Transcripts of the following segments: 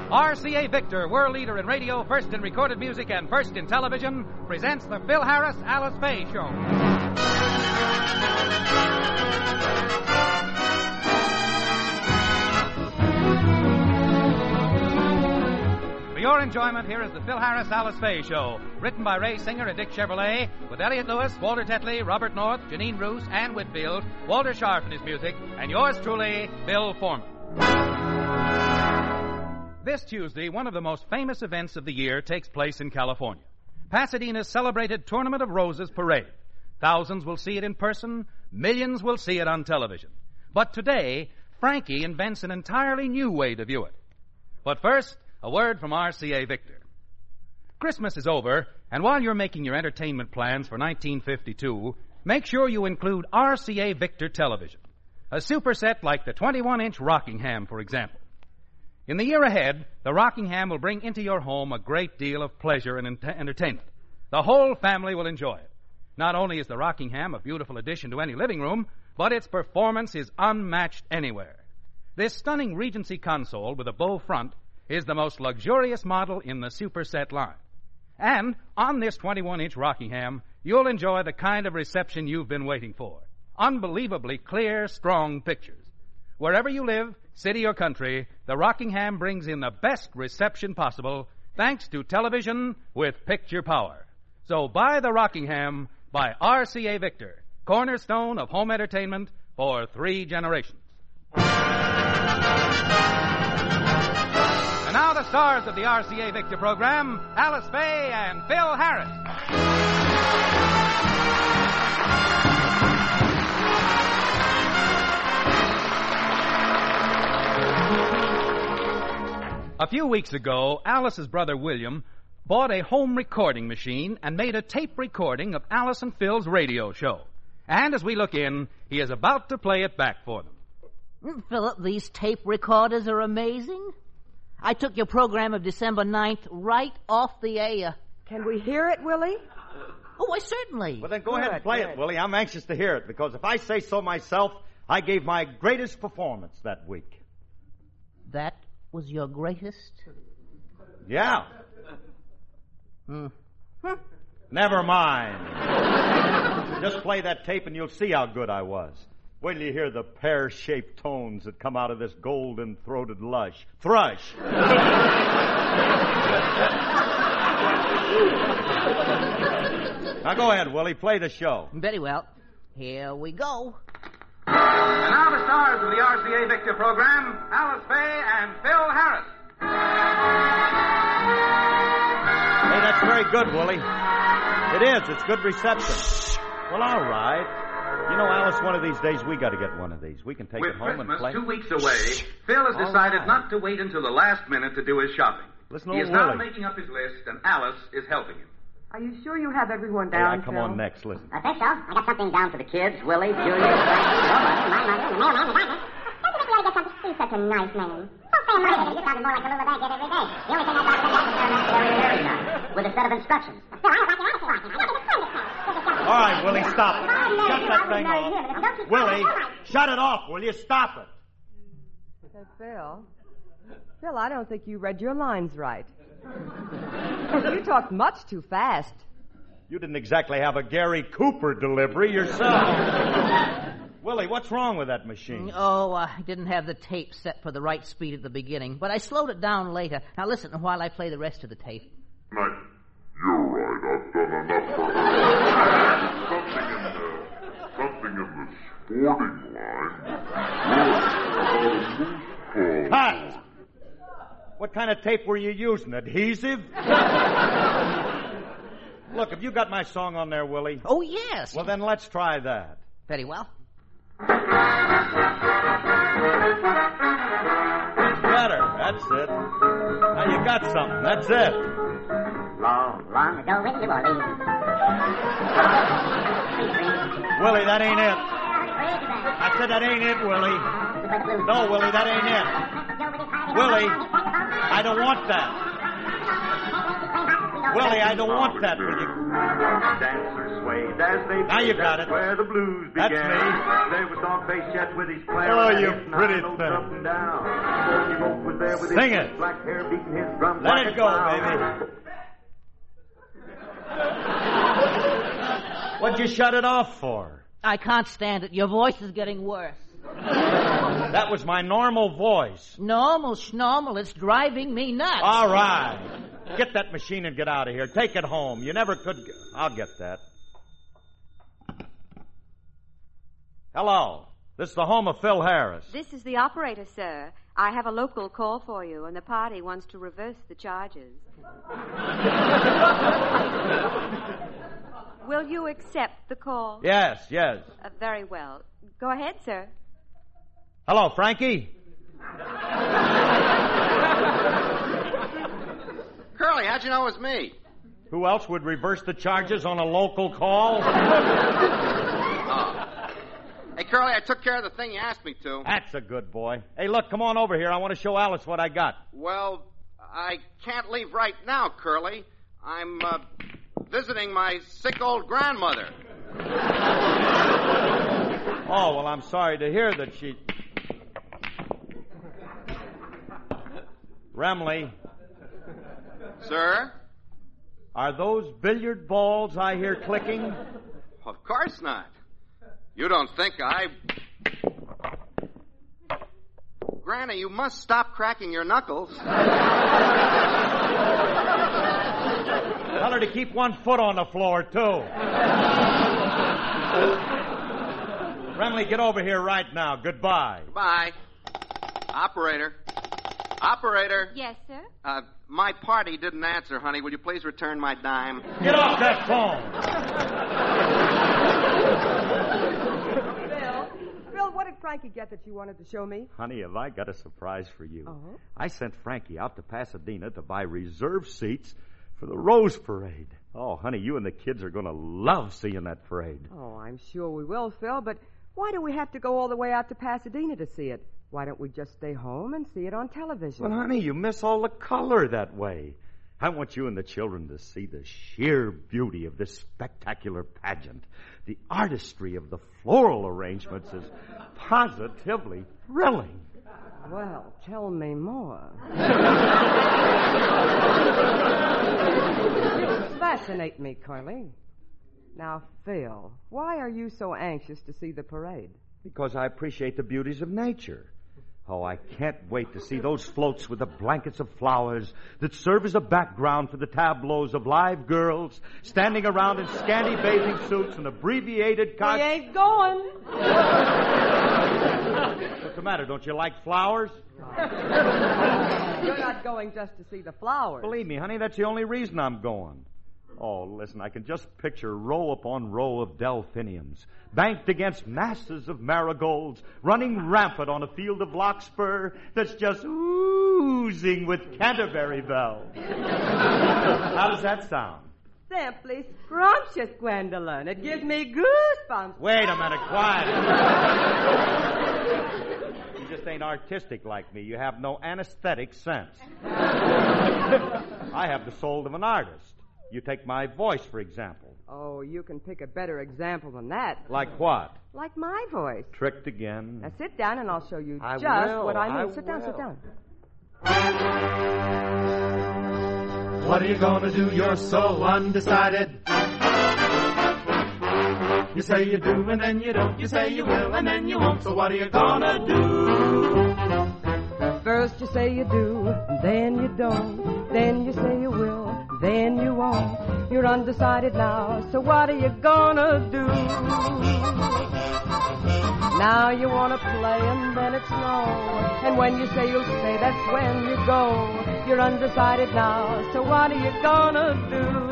RCA Victor, world leader in radio, first in recorded music, and first in television, presents the Phil Harris Alice Faye Show. For your enjoyment, here is the Phil Harris Alice Faye Show, written by Ray Singer and Dick Chevrolet, with Elliot Lewis, Walter Tetley, Robert North, Janine Roos, Ann Whitfield, Walter Sharp in his music, and yours truly, Bill Foreman. This Tuesday, one of the most famous events of the year takes place in California. Pasadena's celebrated Tournament of Roses parade. Thousands will see it in person, millions will see it on television. But today, Frankie invents an entirely new way to view it. But first, a word from RCA Victor. Christmas is over, and while you're making your entertainment plans for 1952, make sure you include RCA Victor television. A superset like the 21-inch Rockingham, for example. In the year ahead, the Rockingham will bring into your home a great deal of pleasure and entertainment. The whole family will enjoy it. Not only is the Rockingham a beautiful addition to any living room, but its performance is unmatched anywhere. This stunning Regency console with a bow front is the most luxurious model in the superset line. And on this 21-inch Rockingham, you'll enjoy the kind of reception you've been waiting for. Unbelievably clear, strong pictures. Wherever you live, city or country, the Rockingham brings in the best reception possible thanks to television with picture power. So buy the Rockingham by RCA Victor, cornerstone of home entertainment for 3 generations. And now the stars of the RCA Victor program, Alice Faye and Phil Harris. A few weeks ago, Alice's brother William bought a home recording machine and made a tape recording of Alice and Phil's radio show. And as we look in, he is about to play it back for them. Philip, these tape recorders are amazing. I took your program of December 9th right off the air. Can we hear it, Willie? Oh, why, certainly. Well, then go ahead and play it, Willie. I'm anxious to hear it, because if I say so myself, I gave my greatest performance that week. That was your greatest? Yeah. Never mind. Just play that tape and you'll see how good I was. Wait till you hear the pear-shaped tones that come out of this golden-throated thrush. Now go ahead, Willie. Play the show. Very well. Here we go. And now the stars of the RCA Victor program, Alice Faye and Phil Harris. Hey, that's very good, Willie. It is. It's good reception. Well, all right. You know, Alice, one of these days we got to get one of these. We can take it home Christmas and play. 2 weeks away, Phil has decided not to wait until the last minute to do his shopping. Listen, he is Willie. now making up his list, and Alice is helping him. Are you sure you have everyone Hey, down, come Phil? on next. Listen. I think so. I got something down for the kids, Willie, Julia, Frankie, nobody, my mother, and the mailman, and Wagner. Don't you think we ought to get something? He's such a nice man. Don't say a nice. You're talking more like a little bank every day. The only thing I got to do is very nice, with a set of instructions. Phil, I don't like your attitude. I think it's fun this time. All right, Willie, stop. Shut that thing off. Willie, shut it off, will you? Stop it. Hey, Phil, I don't think you read your lines right. You talked much too fast. You didn't exactly have a Gary Cooper delivery yourself. Willie, what's wrong with that machine? Oh, I didn't have the tape set for the right speed at the beginning, but I slowed it down later. Now listen while I play the rest of the tape. You're right. I've done enough for her. Something in the sporting line. Cut! What kind of tape were you using? Adhesive? Look, have you got my song on there, Willie? Oh, yes. Well, then let's try that. Very well. It's better. That's it. Now you got something. That's it. Long, long ago in New Orleans. Willie, that ain't it. I said that ain't it, Willie. No, Willie, that ain't it. Willie, I don't want that. Willie, I don't want that, will you? Dancers swayed as they Now you got it. Where the blues began. That's me. There was Dog-Faced Chet with his clarinet. Oh, you hitting pretty high notes thing. up and down. Forky Moke was there with Sing his it. black hair beating his drums Let like it a go, clown. baby. What'd you shut it off for? I can't stand it. Your voice is getting worse. That was my normal voice. Normal schnormal. It's driving me nuts. All right. Get that machine and get out of here. Take it home. You never could... I'll get that. Hello. This is the home of Phil Harris. This is the operator, sir. I have a local call for you, and the party wants to reverse the charges. Will you accept the call? Yes, yes. Very well. Go ahead, sir. Hello, Frankie. Curly, how'd you know it was me? Who else would reverse the charges on a local call? Hey, Curly, I took care of the thing you asked me to. That's a good boy. Hey, look, come on over here. I want to show Alice what I got. Well, I can't leave right now, Curly. I'm visiting my sick old grandmother. Oh, well, I'm sorry to hear that she... Remley. Sir? Are those billiard balls I hear clicking? Of course not. You don't think I... Granny, you must stop cracking your knuckles. Tell her to keep one foot on the floor, too. Remley, get over here right now. Goodbye. Goodbye. Operator. Operator. Yes, sir? My party didn't answer, honey. Will you please return my dime? Get off that phone. Phil, what did Frankie get that you wanted to show me? Honey, have I got a surprise for you. Uh-huh. I sent Frankie out to Pasadena to buy reserved seats for the Rose Parade. Oh, honey, you and the kids are going to love seeing that parade. Oh, I'm sure we will, Phil, but why do we have to go all the way out to Pasadena to see it? Why don't we just stay home and see it on television? Well, honey, you miss all the color that way. I want you and the children to see the sheer beauty of this spectacular pageant. The artistry of the floral arrangements is positively thrilling. Well, tell me more. You fascinate me, Curly. Now, Phil, why are you so anxious to see the parade? Because I appreciate the beauties of nature. Oh, I can't wait to see those floats with the blankets of flowers that serve as a background for the tableaus of live girls standing around in scanty bathing suits and abbreviated We ain't going. What's the matter? Don't you like flowers? You're not going just to see the flowers. Believe me, honey, that's the only reason I'm going. Oh, listen, I can just picture row upon row of delphiniums, banked against masses of marigolds, running rampant on a field of larkspur that's just oozing with Canterbury bells. How does that sound? Simply scrumptious, Gwendolyn. It gives me goosebumps. Wait a minute, quiet. You just ain't artistic like me. You have no anesthetic sense. I have the soul of an artist. You take my voice, for example. Oh, you can pick a better example than that. Like what? Like my voice. Tricked again. Now sit down and I'll show you I just will, what I I mean. Sit down, sit will. down. What are you gonna do? You're so undecided. You say you do and then you don't. You say you will and then you won't. So what are you gonna do? First you say you do, and then you don't. Then you say you will, then you won't. You're undecided now, so what are you gonna do? Now you wanna play and then it's no. And when you say you'll stay, that's when you go. You're undecided now, so what are you gonna do?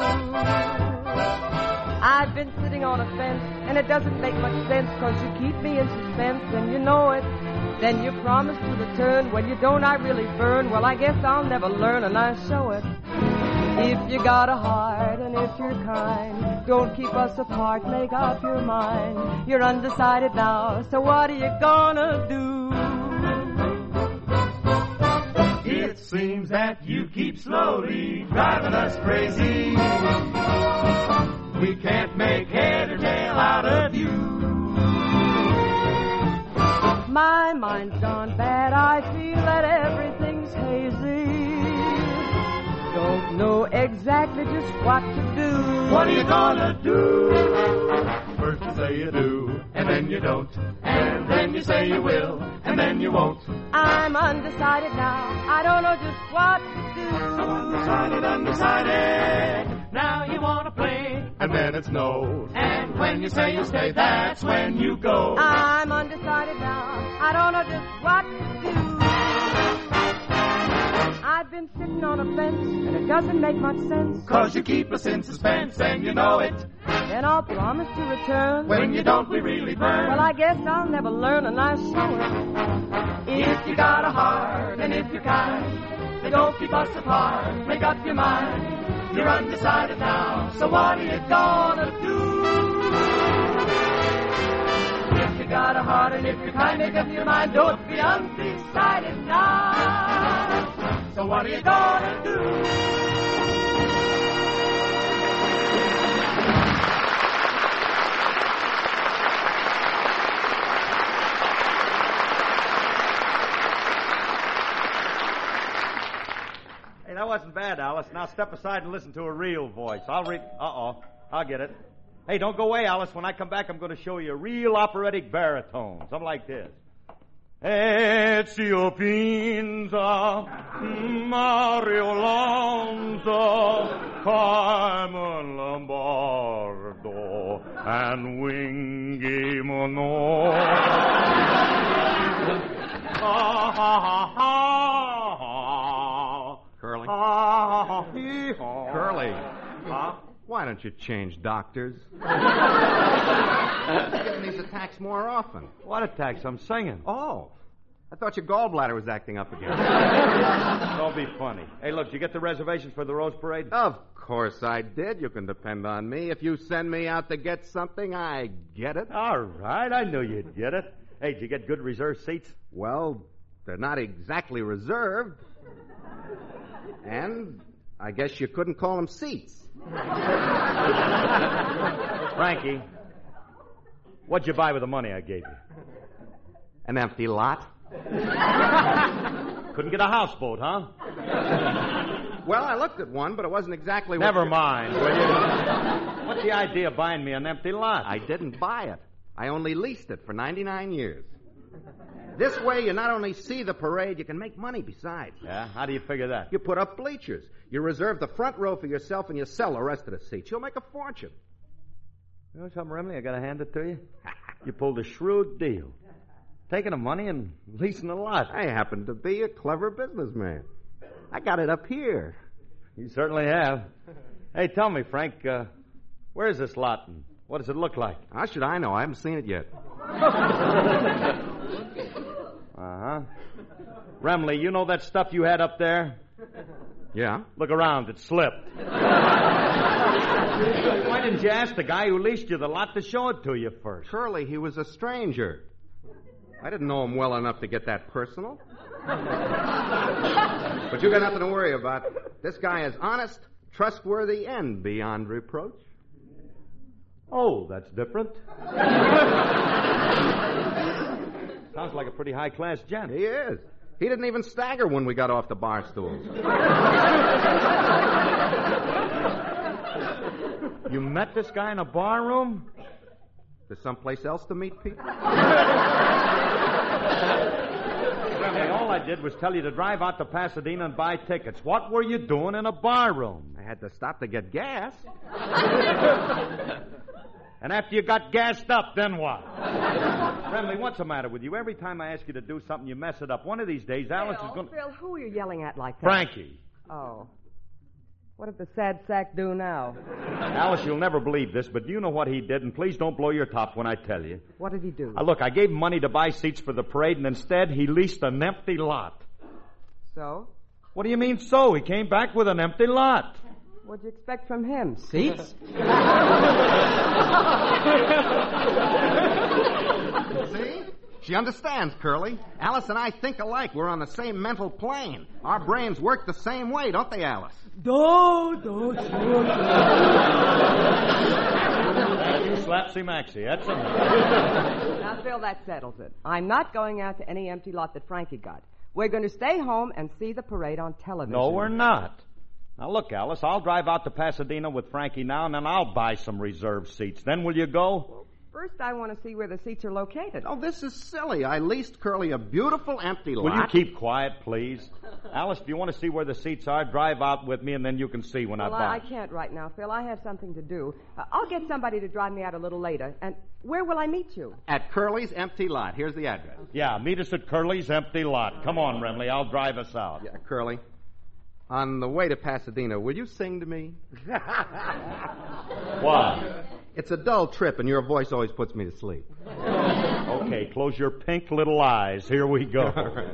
I've been sitting on a fence, and it doesn't make much sense, 'cause you keep me in suspense, and you know it. Then you promise to return. When you don't, I really burn. Well, I guess I'll never learn, and I show it. If you got a heart and if you're kind, don't keep us apart, make up your mind. You're undecided now, so what are you gonna do? It's seems that you keep slowly driving us crazy. We can't make head or tail out of you. My mind's gone bad, I feel that everything's hazy. Don't know exactly just what to do. What are you gonna do? First you say you do, and then you don't. And then you say you will, and then you won't. I'm undecided now, I don't know just what to do. Undecided. Now you wanna play, and then it's no. And when you say you stay, that's when you go. I'm undecided now, I don't know just what to do. I've been sitting on a fence, and it doesn't make much sense. 'Cause you keep us in suspense, and you know it. Then I'll promise to return. When you don't, we really burn. Well, I guess I'll never learn, and I show it. If you got a heart, and if you're kind, then don't keep us apart. Make up your mind. You're undecided now, so what are you gonna do? If you got a heart, and if you're kind, make up your mind. Don't be undecided now. So what are you gonna do? Hey, that wasn't bad, Alice. Now step aside and listen to a real voice. I'll get it. Hey, don't go away, Alice. When I come back, I'm going to show you a real operatic baritone. Something like this. Ezio Pinza, Mario Lanza, Carmen Lombardo, and Wingy Mono. Ha ha ha ha. Curly? Ha ha ha. Curly. Huh? Why don't you change doctors? Getting these attacks more often. What attacks? I'm singing. Oh. I thought your gallbladder was acting up again. Don't be funny. Hey, look, did you get the reservations for the Rose Parade? Of course I did. You can depend on me. If you send me out to get something, I get it. All right. I knew you'd get it. Hey, did you get good reserved seats? Well, they're not exactly reserved. And I guess you couldn't call them seats. Frankie, what'd you buy with the money I gave you? An empty lot. Couldn't get a houseboat, huh? Well, I looked at one, but it wasn't exactly Never mind, will you? What's the idea of buying me an empty lot? I didn't buy it. I only leased it for 99 years. This way, you not only see the parade, you can make money besides. Yeah? How do you figure that? You put up bleachers. You reserve the front row for yourself, and you sell the rest of the seats. You'll make a fortune. You know something, Remley? I got to hand it to you. You pulled a shrewd deal. Taking the money and leasing a lot. I happen to be a clever businessman. I got it up here. You certainly have. Hey, tell me, Frank, where is this lot and what does it look like? How should I know? I haven't seen it yet. Uh-huh. Remley, you know that stuff you had up there? Yeah? Look around. It slipped. Why didn't you ask the guy who leased you the lot to show it to you first? Curly, he was a stranger. I didn't know him well enough to get that personal. But you got nothing to worry about. This guy is honest, trustworthy, and beyond reproach. Oh, that's different. Sounds like a pretty high-class gent. He is. He didn't even stagger when we got off the bar stools. You met this guy in a bar room? There's someplace else to meet people? Remley, all I did was tell you to drive out to Pasadena and buy tickets. What were you doing in a bar room? I had to stop to get gas. And after you got gassed up, then what? Remley, what's the matter with you? Every time I ask you to do something, you mess it up. One of these days, Alice is going to... Phil, who are you yelling at like that? Frankie. Oh. What did the sad sack do now? Alice, you'll never believe this, but do you know what he did? And please don't blow your top when I tell you. What did he do? Look, I gave him money to buy seats for the parade, and instead he leased an empty lot. So? What do you mean, so? He came back with an empty lot. What'd you expect from him? Seats? See? She understands, Curly. Alice and I think alike. We're on the same mental plane. Our brains work the same way, don't they, Alice? Slapsy Maxie, that's it. Now, Phil, that settles it. I'm not going out to any empty lot that Frankie got. We're going to stay home and see the parade on television. No, we're not. Now, look, Alice, I'll drive out to Pasadena with Frankie now, and then I'll buy some reserved seats. Then will you go? First, I want to see where the seats are located. Oh, this is silly. I leased Curly a beautiful empty lot. Will you keep quiet, please? Alice, if you want to see where the seats are, drive out with me, and then you can see when I buy. I can't right now, Phil. I have something to do. I'll get somebody to drive me out a little later. And where will I meet you? At Curly's empty lot. Here's the address. Yeah, meet us at Curly's empty lot. Come on, Remley. I'll drive us out. Yeah, Curly. On the way to Pasadena, will you sing to me? What? It's a dull trip, and your voice always puts me to sleep. Okay, close your pink little eyes. Here we go.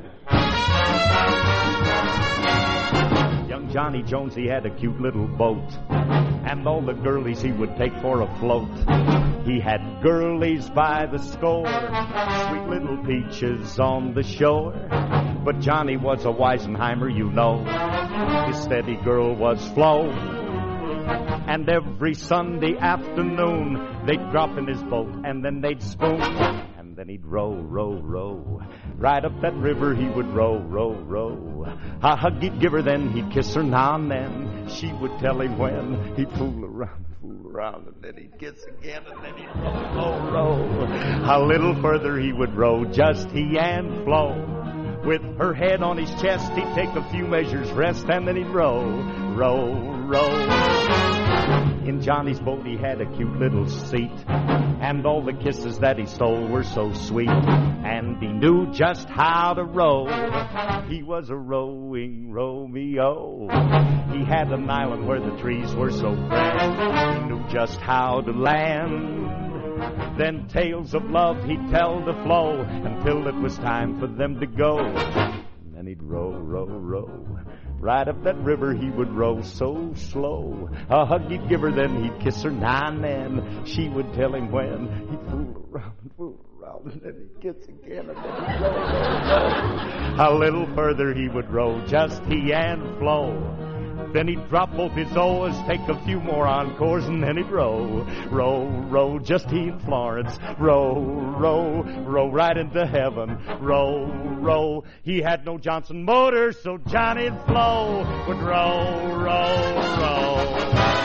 Young Johnny Jones, he had a cute little boat, and all the girlies he would take for a float. He had girlies by the score, sweet little peaches on the shore. But Johnny was a Weisenheimer, you know. His steady girl was Flo. And every Sunday afternoon, they'd drop in his boat, and then they'd spoon. And then he'd row, row, row. Right up that river he would row, row, row. A hug he'd give her, then he'd kiss her now and then. She would tell him when. He'd fool around, and then he'd kiss again, and then he'd row, row, row. A little further he would row, just he and Flo. With her head on his chest, he'd take a few measures rest, and then he'd row, row, row. In Johnny's boat he had a cute little seat, and all the kisses that he stole were so sweet. And he knew just how to row. He was a rowing Romeo. He had an island where the trees were so grand. He knew just how to land. Then tales of love he'd tell to Flo until it was time for them to go. And then he'd row, row, row. Right up that river he would row so slow. A hug he'd give her, then he'd kiss her now and then. She would tell him when. He'd fool around, and then he'd kiss again, and then he'd row, row, row. A little further he would row, just he and Flo. Then he'd drop both his oars, take a few more encores, and then he'd row, row, row, just he and Florence. Row, row, row right into heaven. Row, row. He had no Johnson motor, so Johnny and Flo would row, row, row.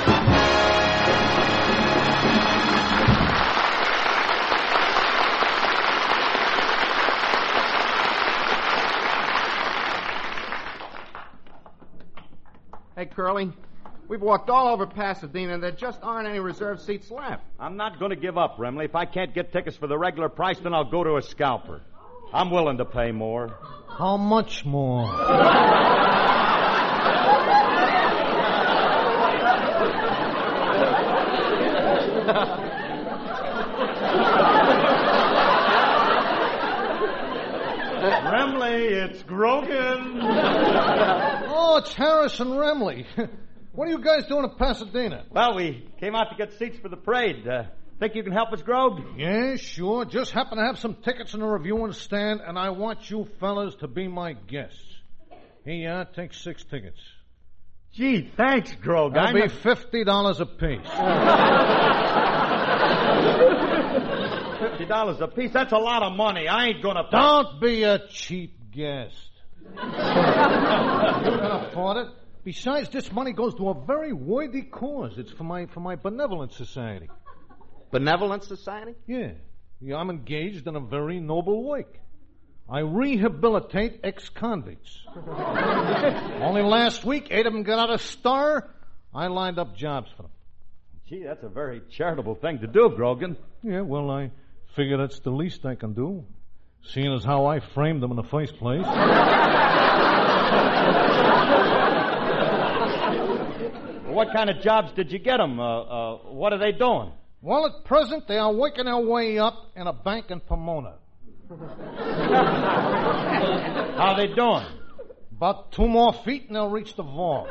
Hey, Curly, we've walked all over Pasadena, and there just aren't any reserved seats left. I'm not going to give up, Remley. If I can't get tickets for the regular price, then I'll go to a scalper. I'm willing to pay more. How much more? Remley, it's Grogan. Oh, it's Harrison Remley. What are you guys doing in Pasadena? Well, we came out to get seats for the parade. Think you can help us, Grog? Yeah, sure. Just happen to have some tickets in the reviewing stand, and I want you fellas to be my guests. Here you are. Take 6 tickets. Gee, thanks, Grog. That'll be $50 apiece. $50 a piece? That's a lot of money. I ain't gonna pay. Don't be a cheap guest. You can afford it. Besides, this money goes to a very worthy cause. It's for my benevolent society. Benevolent Society? Yeah, I'm engaged in a very noble work. I rehabilitate ex-convicts. Only last week, 8 of them got out of Star. I lined up jobs for them. Gee, that's a very charitable thing to do, Grogan. Yeah, well, I figure that's the least I can do, seeing as how I framed them in the first place. What kind of jobs did you get them? What are they doing? Well, at present, they are working their way up in a bank in Pomona. How they doing? About 2 more feet and they'll reach the vault.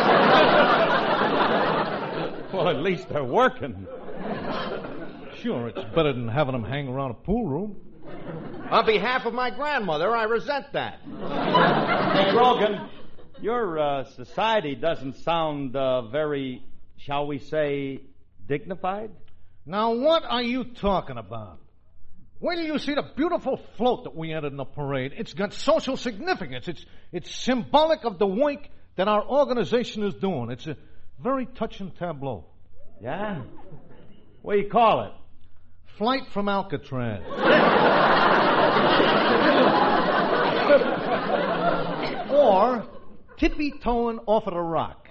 Well, at least they're working. Sure, it's better than having them hang around a pool room. On behalf of my grandmother, I resent that. Hey, Grogan, your society doesn't sound very, shall we say, dignified? Now, what are you talking about? Wait till you see the beautiful float that we entered in the parade. It's got social significance. It's symbolic of the work that our organization is doing. It's a very touching tableau. Yeah? What do you call it? Flight from Alcatraz. Or tippy-toeing off of the rock.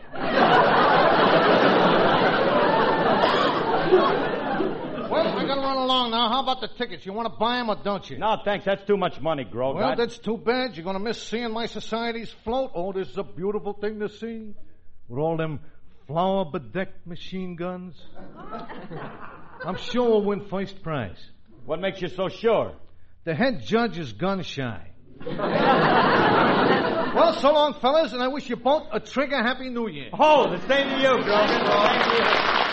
Well, I gotta run along now. How about the tickets? You want to buy them or don't you? No, thanks. That's too much money, Grog. Well, that's too bad. You're gonna miss seeing my society's float. Oh, this is a beautiful thing to see. With all them flower-bedecked machine guns. I'm sure we'll win first prize. What makes you so sure? The head judge is gun-shy. Well, so long, fellas, and I wish you both a trigger happy New Year. Oh, the same to you, Grogan. Thank you.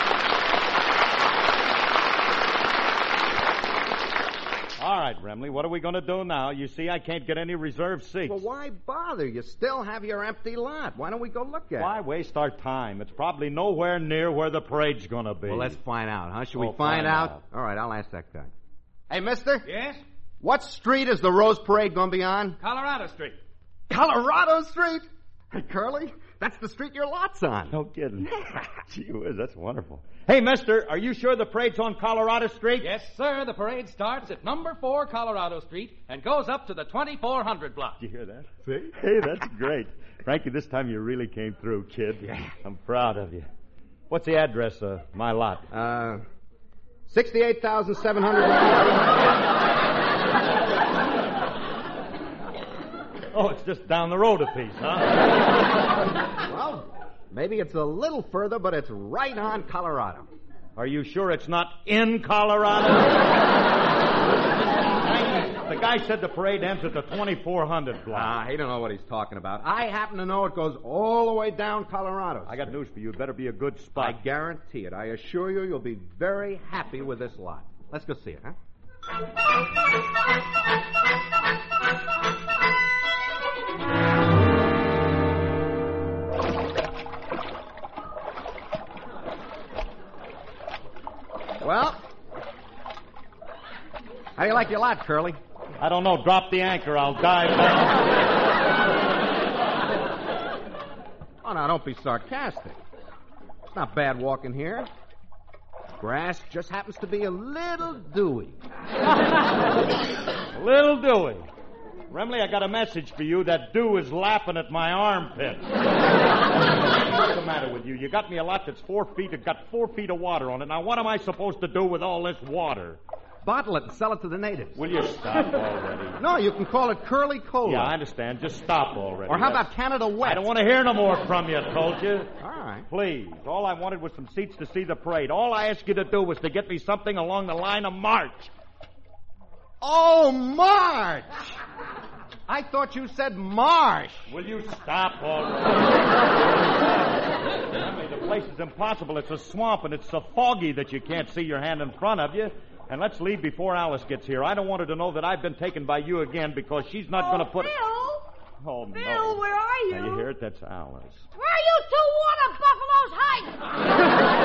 All right, Remley, what are we going to do now? You see, I can't get any reserved seats. Well, why bother? You still have your empty lot. Why don't we go look at it? Why waste our time? It's probably nowhere near where the parade's going to be. Well, let's find out, huh? Should we find out? All right, I'll ask that guy. Hey, mister? Yes? What street is the Rose Parade going to be on? Colorado Street. Colorado Street? Hey, Curly, that's the street your lot's on. No kidding. Gee whiz, that's wonderful. Hey, mister, are you sure the parade's on Colorado Street? Yes, sir. The parade starts at number 4 Colorado Street and goes up to the 2400 block. Did you hear that? See? Hey, that's great. Frankie, this time you really came through, kid. Yeah. I'm proud of you. What's the address of my lot? 68,700. Oh, it's just down the road a piece, huh? Well, maybe it's a little further, but it's right on Colorado. Are you sure it's not in Colorado? The guy said the parade ends at the 2400 block. He don't know what he's talking about. I happen to know it goes all the way down Colorado. I got news for you. It better be a good spot. I guarantee it. I assure you, you'll be very happy with this lot. Let's go see it, huh? Well, how do you like your lot, Curly? I don't know. Drop the anchor. I'll dive down. Oh, now, don't be sarcastic. It's not bad walking here. Grass just happens to be a little dewy. A little dewy. Remley, I got a message for you. That dew is lapping at my armpit. What's the matter with you? You got me a lot that's 4 feet. It's got 4 feet of water on it. Now, what am I supposed to do with all this water? Bottle it and sell it to the natives. Will you stop already? No, you can call it Curly Cola. Yeah, I understand. Just stop already. Or how about Canada Wet? I don't want to hear no more from you, I told you. All right. Please. All I wanted was some seats to see the parade. All I asked you to do was to get me something along the line of March. Oh, March! I thought you said marsh. Will you stop already? I mean, the place is impossible. It's a swamp, and it's so foggy that you can't see your hand in front of you. And let's leave before Alice gets here. I don't want her to know that I've been taken by you again because she's not going to put... Bill! Oh, no. Bill, where are you? Now, you hear it? That's Alice. Where are you two water buffaloes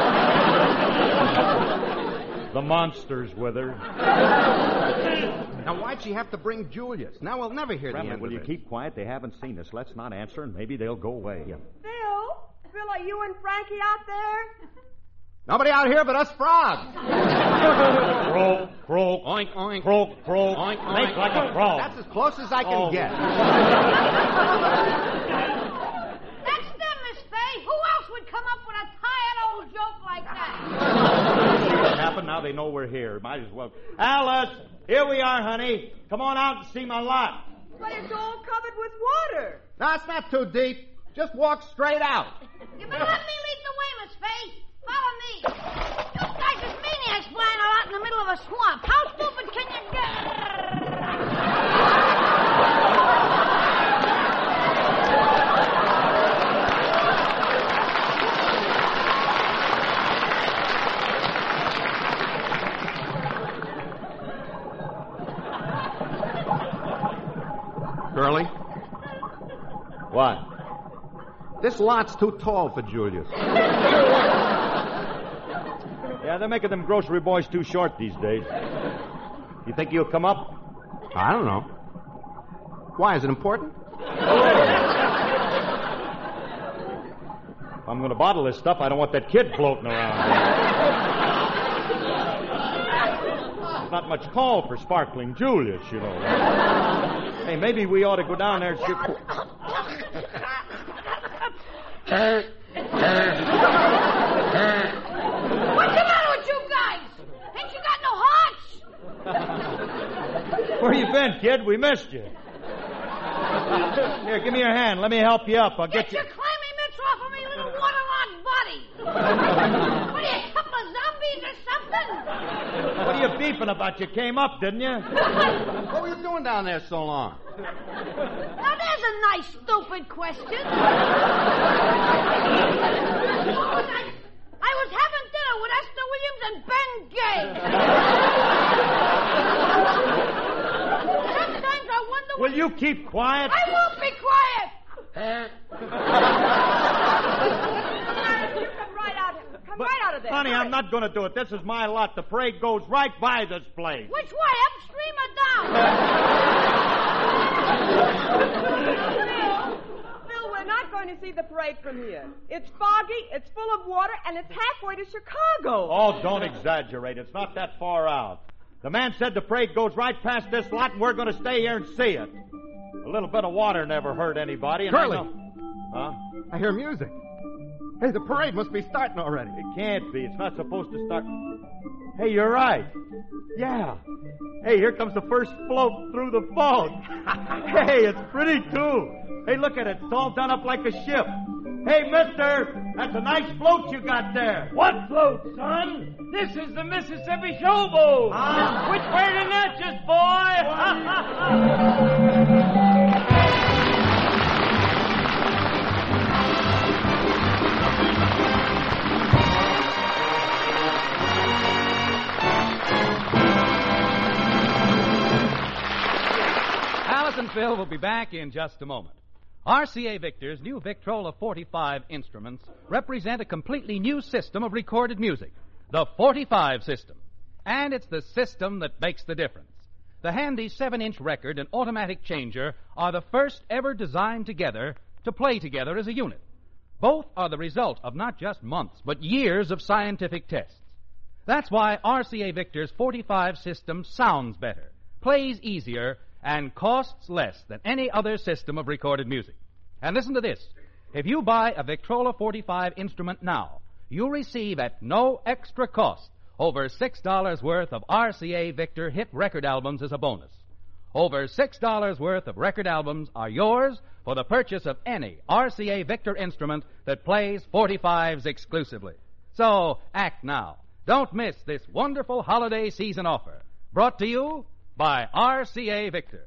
hiding? The monster's with her. Now, why'd she have to bring Julius? Now we'll never hear the end will of you it. keep quiet? They haven't seen us. Let's not answer, and maybe they'll go away. Bill, are you and Frankie out there? Nobody out here but us frogs. Croak, croak. Oink, oink. Croak, croak. Oink, oink. Make like a frog. That's as close as I can get. That's them, Miss Fay. Who else would come up with a tired old joke like that? What happened? Now they know we're here. Might as well. Alice, here we are, honey. Come on out and see my lot. But it's all covered with water. No, it's not too deep. Just walk straight out. You better let me lead the way, Miss Fay. Follow me. You guys are maniacs flying out in the middle of a swamp. How stupid can you get? What? This lot's too tall for Julius. Yeah, they're making them grocery boys too short these days. You think he'll come up? I don't know. Why, is it important? If I'm going to bottle this stuff, I don't want that kid floating around. There's not much call for sparkling Julius, you know. Hey, maybe we ought to go down there and see... What's the matter with you guys? Ain't you got no hearts? Where you been, kid? We missed you. Here, give me your hand. Let me help you up. I'll Get get you... your clammy mitts off of me, little waterlogged body. What are you, a couple of zombies or something? What are you beefing about? You came up, didn't you? What were you doing down there so long? Now, there's a nice, stupid question. I was having dinner with Esther Williams and Ben Gay. Sometimes I wonder... Will you keep quiet? I won't be quiet. Come right out of there. Honey, I'm not going to do it. This is my lot. The parade goes right by this place. Which way, upstream or down? Phil, we're not going to see the parade from here. It's foggy, it's full of water, and it's halfway to Chicago. Oh, don't exaggerate. It's not that far out. The man said the parade goes right past this lot, and we're going to stay here and see it. A little bit of water never hurt anybody. And Curly! Huh? I hear music. Hey, the parade must be starting already. It can't be. It's not supposed to start. Hey, you're right. Yeah. Hey, here comes the first float through the fog. Hey, it's pretty, too. Hey, look at it. It's all done up like a ship. Hey, mister, that's a nice float you got there. What float, son? This is the Mississippi Showboat. Which way to Natchez, boy? Alice and Phil will be back in just a moment. RCA Victor's new Victrola 45 instruments represent a completely new system of recorded music, the 45 system. And it's the system that makes the difference. The handy 7-inch record and automatic changer are the first ever designed together to play together as a unit. Both are the result of not just months, but years of scientific tests. That's why RCA Victor's 45 system sounds better, plays easier, and costs less than any other system of recorded music. And listen to this. If you buy a Victrola 45 instrument now, you'll receive at no extra cost over $6 worth of RCA Victor hit record albums as a bonus. Over $6 worth of record albums are yours for the purchase of any RCA Victor instrument that plays 45s exclusively. So, act now. Don't miss this wonderful holiday season offer. Brought to you by RCA Victor.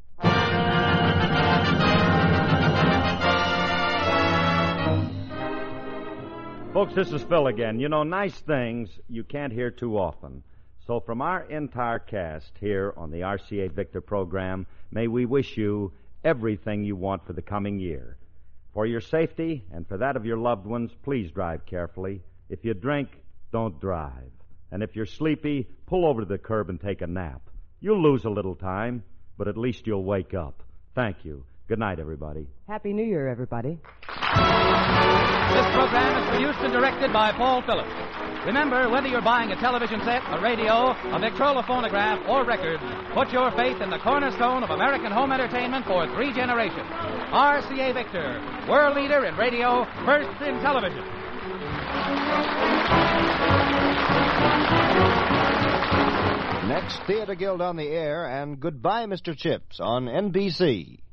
Folks, this is Phil again. You know, nice things you can't hear too often. So from our entire cast here on the RCA Victor program, may we wish you everything you want for the coming year. For your safety and for that of your loved ones, please drive carefully. If you drink, don't drive. And if you're sleepy, pull over to the curb and take a nap. You'll lose a little time, but at least you'll wake up. Thank you. Good night, everybody. Happy New Year, everybody. This program is produced and directed by Paul Phillips. Remember, whether you're buying a television set, a radio, a Victrola phonograph, or record, put your faith in the cornerstone of American home entertainment for 3 generations. RCA Victor, world leader in radio, first in television. Next, Theater Guild on the Air and Goodbye, Mr. Chips on NBC.